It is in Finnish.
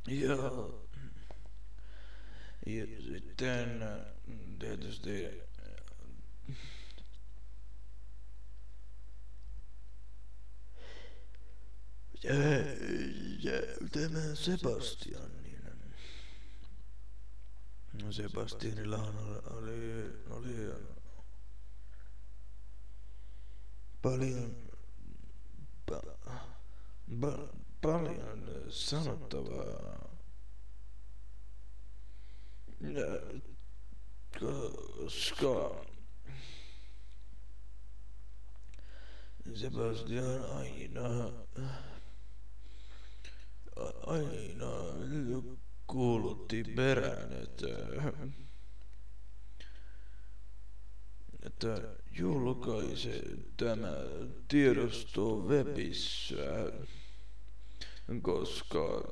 Ja, ja sitten tietysti ja, ja tämä Sebastian, niin Sebastianillahan oli paljon, pa, paljon sanottavaa. Ja, koska Sebastian aina kuulutti perään, että julkaise tämä tiedosto webissä, koska